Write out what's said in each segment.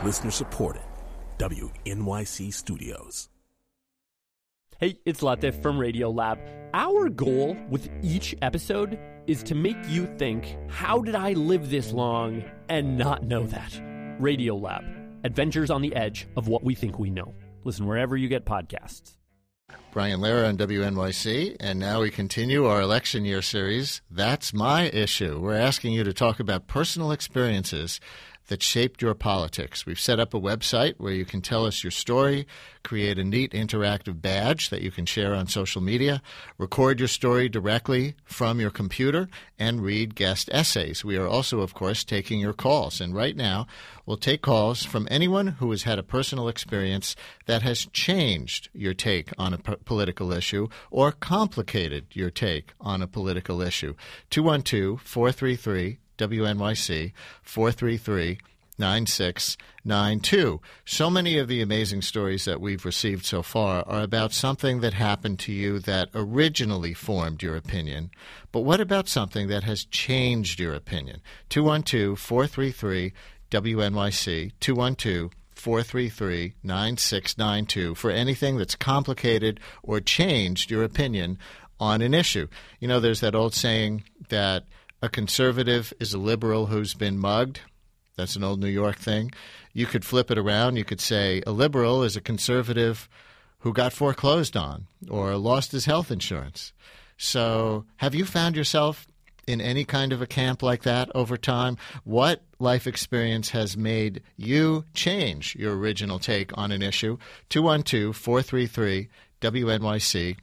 Listener supported. WNYC Studios. Hey, it's Latif from Radiolab. Our goal with each episode is to make you think, how did I live this long and not know that? Radiolab, adventures on the edge of what we think we know. Listen wherever you get podcasts. Brian Lehrer on WNYC, and now we continue our election year series, That's My Issue. We're asking you to talk about personal experiences that shaped your politics. We've set up a website where you can tell us your story, create a neat interactive badge that you can share on social media, record your story directly from your computer, and read guest essays. We are also, of course, taking your calls. And right now, we'll take calls from anyone who has had a personal experience that has changed your take on a political issue or complicated your take on a political issue. 212-433 WNYC 433-9692. So many of the amazing stories that we've received so far are about something that happened to you that originally formed your opinion. But what about something that has changed your opinion? 212-433 WNYC 212-433-9692 for anything that's complicated or changed your opinion on an issue. You know, there's that old saying that a conservative is a liberal who's been mugged. That's an old New York thing. You could flip it around. You could say a liberal is a conservative who got foreclosed on or lost his health insurance. So have you found yourself in any kind of a camp like that over time? What life experience has made you change your original take on an issue? 212-433 WNYC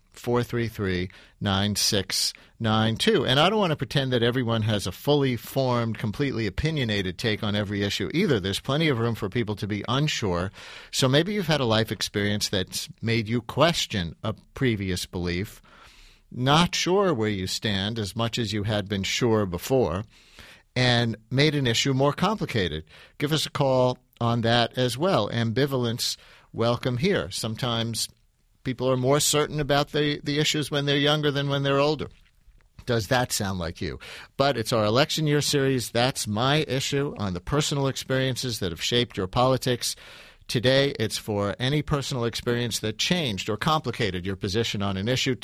433-9692. And I don't want to pretend that everyone has a fully formed, completely opinionated take on every issue either. There's plenty of room for people to be unsure. So maybe you've had a life experience that's made you question a previous belief, not sure where you stand as much as you had been sure before, and made an issue more complicated. Give us a call on that as well. Ambivalence, welcome here. Sometimes people are more certain about the issues when they're younger than when they're older. Does that sound like you? But it's our election year series, That's My Issue, on the personal experiences that have shaped your politics. Today, it's for any personal experience that changed or complicated your position on an issue.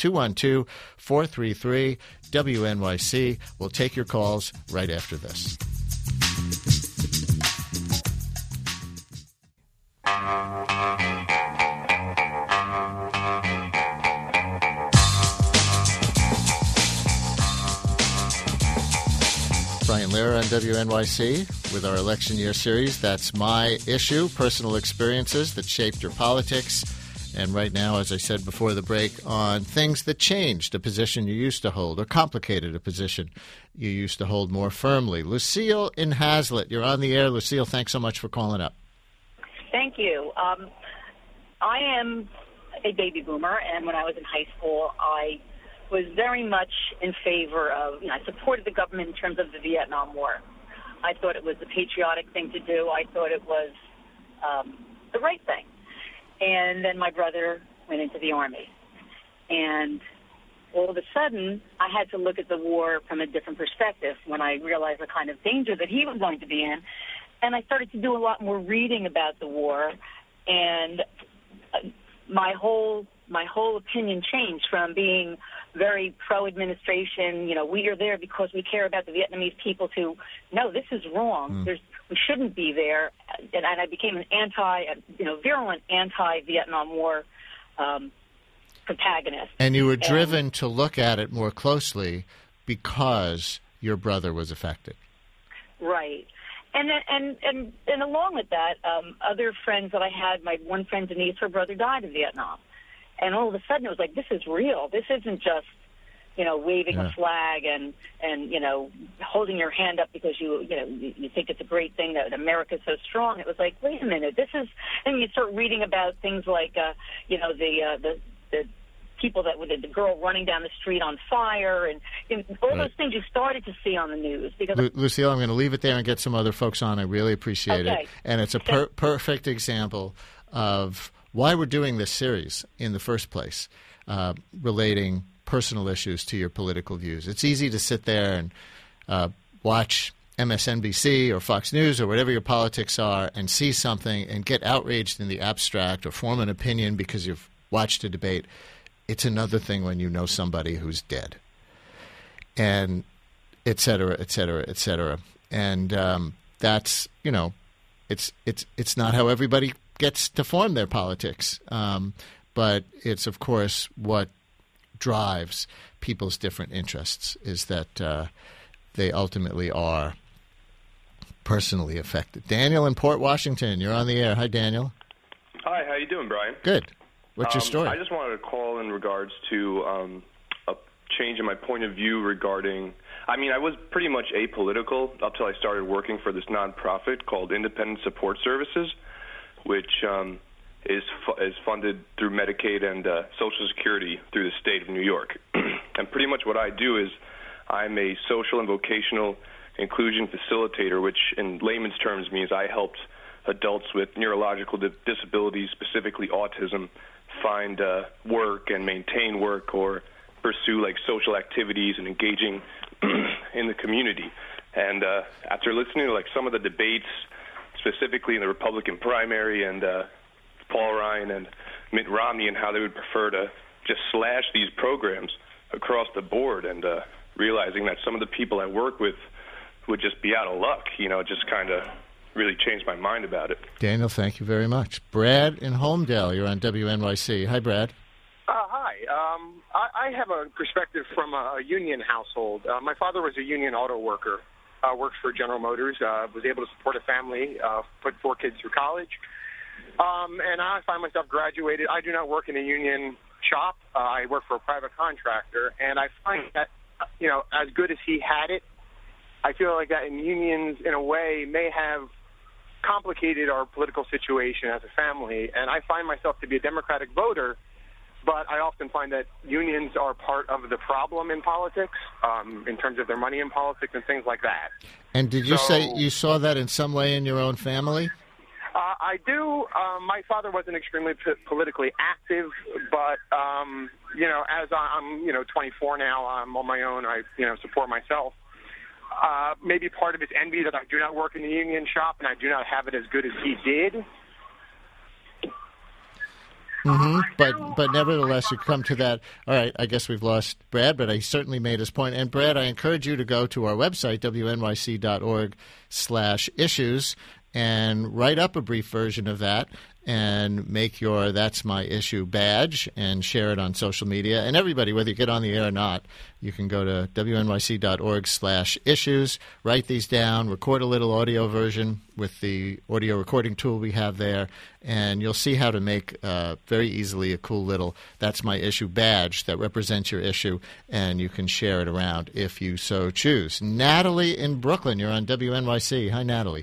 212-433-WNYC. We'll take your calls right after this. Brian Lehrer on WNYC with our election year series, That's My Issue, personal experiences that shaped your politics. And right now, as I said before the break, on things that changed a position you used to hold or complicated a position you used to hold more firmly. Lucille in Hazlitt, you're on the air. Lucille, thanks so much for calling up. Thank you. I am a baby boomer, and when I was in high school, I was very much in favor of, I supported the government in terms of the Vietnam War. I thought it was the patriotic thing to do. I thought it was the right thing. And then my brother went into the Army. And all of a sudden, I had to look at the war from a different perspective when I realized the kind of danger that he was going to be in. And I started to do a lot more reading about the war, and my whole opinion changed from being very pro-administration, we are there because we care about the Vietnamese people, to, no, this is wrong. We shouldn't be there. And I became an virulent anti-Vietnam War protagonist. And you were driven to look at it more closely because your brother was affected. Right. And along with that, other friends that I had, my one friend Denise, her brother died in Vietnam. And all of a sudden it was like, this is real. This isn't just, waving a flag and holding your hand up because you think it's a great thing that America's so strong. It was like, wait a minute, this is, and you start reading about things like, the people that with the girl running down the street on fire and all those things you started to see on the news. Because Lucille, I'm going to leave it there and get some other folks on. I really appreciate it. And it's a perfect example of why we're doing this series in the first place, relating personal issues to your political views. It's easy to sit there and watch MSNBC or Fox News or whatever your politics are and see something and get outraged in the abstract or form an opinion because you've watched a debate. It's another thing when you know somebody who's dead, and et cetera, et cetera, et cetera. And that's, it's not how everybody gets to form their politics. But it's, of course, what drives people's different interests is that they ultimately are personally affected. Daniel in Port Washington, you're on the air. Hi, Daniel. Hi, how you doing, Brian? Good. What's your story? I just wanted to call in regards to a change in my point of view regarding, I was pretty much apolitical up till I started working for this nonprofit called Independent Support Services, which is funded through Medicaid and Social Security through the state of New York. And pretty much what I do is I'm a social and vocational inclusion facilitator, which in layman's terms means I helped adults with neurological disabilities, specifically autism, find work and maintain work or pursue social activities and engaging in the community. And after listening to some of the debates, specifically in the Republican primary and Paul Ryan and Mitt Romney and how they would prefer to just slash these programs across the board, and realizing that some of the people I work with would just be out of luck, it just kind of really changed my mind about it. Daniel, thank you very much. Brad in Homedale, you're on WNYC. Hi, Brad. Hi. I have a perspective from a union household. My father was a union auto worker, worked for General Motors, was able to support a family, put 4 kids through college. And I find myself graduated. I do not work in a union shop. I work for a private contractor. And I find that, as good as he had it, I feel like that in unions, in a way, may have complicated our political situation as a family. And I find myself to be a Democratic voter, but I often find that unions are part of the problem in politics, in terms of their money in politics and things like that. And did you say you saw that in some way in your own family? I do. My father wasn't extremely politically active, but, as I'm, 24 now, I'm on my own. I, support myself. Maybe part of it's envy that I do not work in the union shop and I do not have it as good as he did. Mm-hmm. But nevertheless, you come to that. All right, I guess we've lost Brad, but he certainly made his point. And Brad, I encourage you to go to our website, wnyc.org/issues, and write up a brief version of that and make your That's My Issue badge and share it on social media. And everybody, whether you get on the air or not, you can go to wnyc.org/issues, write these down, record a little audio version with the audio recording tool we have there, and you'll see how to make very easily a cool little That's My Issue badge that represents your issue, and you can share it around if you so choose. Natalie in Brooklyn, you're on WNYC. Hi, Natalie.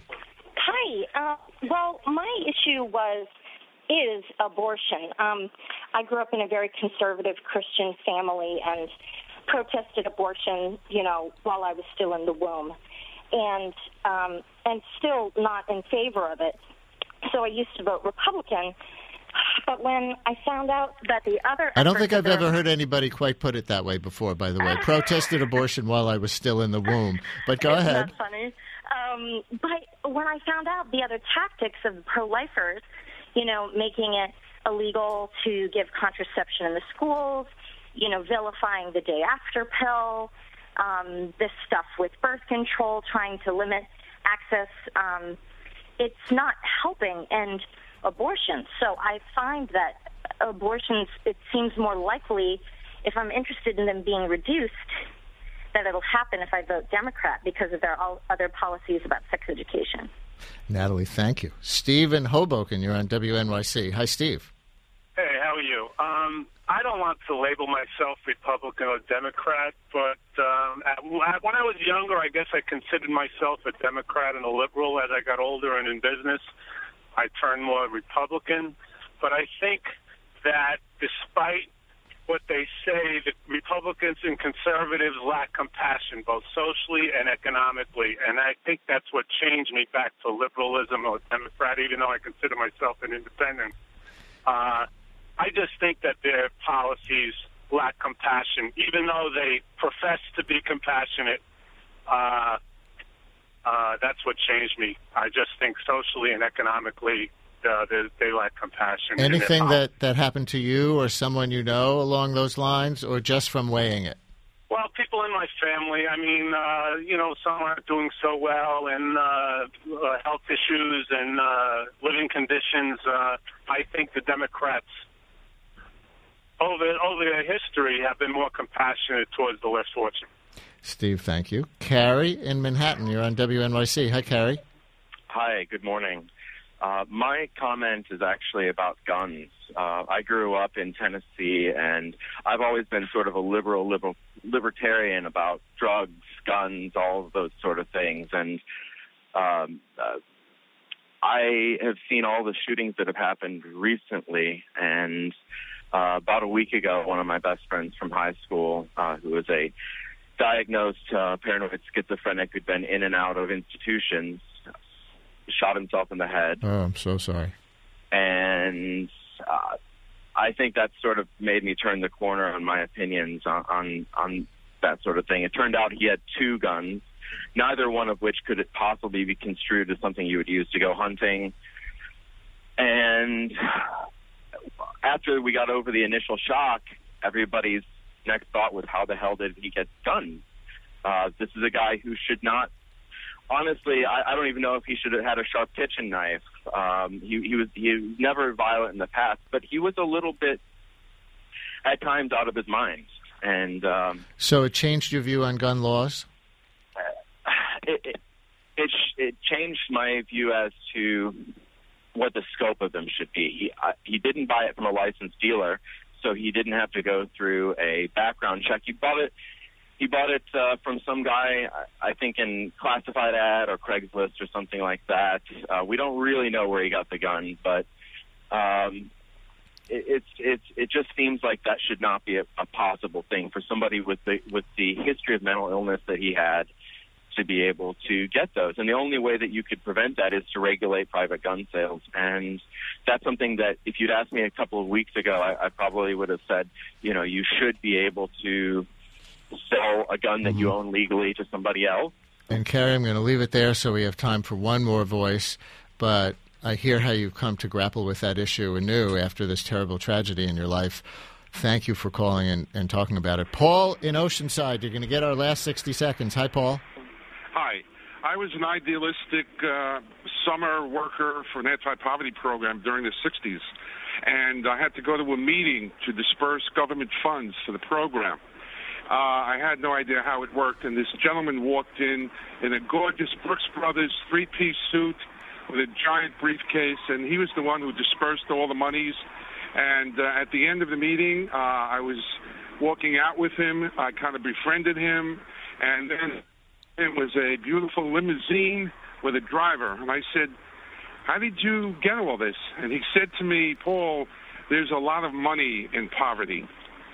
Well, my issue is abortion. I grew up in a very conservative Christian family and protested abortion, while I was still in the womb, and still not in favor of it. So I used to vote Republican. But when I found out that the other... I don't think I've ever heard anybody quite put it that way before, by the way. Protested abortion while I was still in the womb. But go ahead. Isn't that funny? But when I found out the other tactics of pro-lifers, making it illegal to give contraception in the schools, vilifying the day after pill, this stuff with birth control, trying to limit access, it's not helping end abortion. So I find that abortions, it seems more likely, if I'm interested in them being reduced, that it'll happen if I vote Democrat because of their other policies about sex education. Natalie, thank you. Steve in Hoboken, you're on WNYC. Hi, Steve. Hey, how are you? I don't want to label myself Republican or Democrat, but when I was younger, I guess I considered myself a Democrat and a liberal. As I got older and in business, I turned more Republican. But I think that despite what they say, the Republicans and conservatives lack compassion, both socially and economically. And I think that's what changed me back to liberalism or Democrat, even though I consider myself an independent. I just think that their policies lack compassion, even though they profess to be compassionate. that's what changed me. I just think socially and economically, they lack compassion. Anything that happened to you or someone you know along those lines, or just from weighing it? Well, people in my family, I mean, some aren't doing so well, and health issues and living conditions. I think the Democrats, over their history, have been more compassionate towards the less fortunate. Steve, thank you. Carrie in Manhattan, you're on WNYC. Hi, Carrie. Hi, good morning. My comment is actually about guns. I grew up in Tennessee, and I've always been sort of a libertarian about drugs, guns, all of those sort of things. And I have seen all the shootings that have happened recently. And about a week ago, one of my best friends from high school, who was a diagnosed paranoid schizophrenic who'd been in and out of institutions, shot himself in the head. Oh, I'm so sorry. And I think that sort of made me turn the corner on my opinions on that sort of thing. It turned out he had 2 guns, neither one of which could possibly be construed as something you would use to go hunting. And after we got over the initial shock, everybody's next thought was, how the hell did he get guns? This is a guy who should not. Honestly, I don't even know if he should have had a sharp kitchen knife. He was never violent in the past, but he was a little bit, at times, out of his mind. And so it changed your view on gun laws? It changed my view as to what the scope of them should be. He didn't buy it from a licensed dealer, so he didn't have to go through a background check. He bought it from some guy, I think in classified ad or Craigslist or something like that. We don't really know where he got the gun, but it just seems like that should not be a possible thing for somebody with the history of mental illness that he had to be able to get those. And the only way that you could prevent that is to regulate private gun sales. And that's something that if you'd asked me a couple of weeks ago, I probably would have said, you should be able to sell a gun that you own legally to somebody else. And Carrie, I'm going to leave it there so we have time for one more voice. But I hear how you've come to grapple with that issue anew after this terrible tragedy in your life. Thank you for calling and talking about it. Paul in Oceanside, you're going to get our last 60 seconds. Hi, Paul. Hi. I was an idealistic summer worker for an anti-poverty program during the 60s, and I had to go to a meeting to disperse government funds for the program. I had no idea how it worked, and this gentleman walked in a gorgeous Brooks Brothers 3-piece suit with a giant briefcase, and he was the one who dispersed all the monies. And at the end of the meeting, I was walking out with him. I kind of befriended him, and then it was a beautiful limousine with a driver. And I said, how did you get all this? And he said to me, Paul, there's a lot of money in poverty.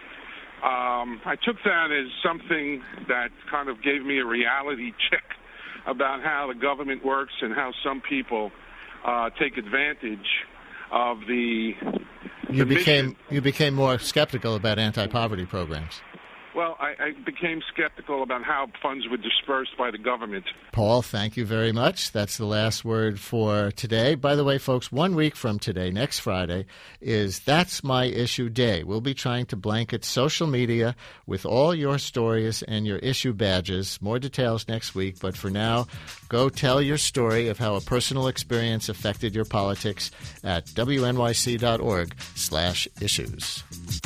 I took that as something that kind of gave me a reality check about how the government works and how some people take advantage of the You became more skeptical about anti-poverty programs. Well, I became skeptical about how funds were dispersed by the government. Paul, thank you very much. That's the last word for today. By the way, folks, 1 week from today, next Friday, is That's My Issue Day. We'll be trying to blanket social media with all your stories and your issue badges. More details next week, but for now, go tell your story of how a personal experience affected your politics at wnyc.org/issues.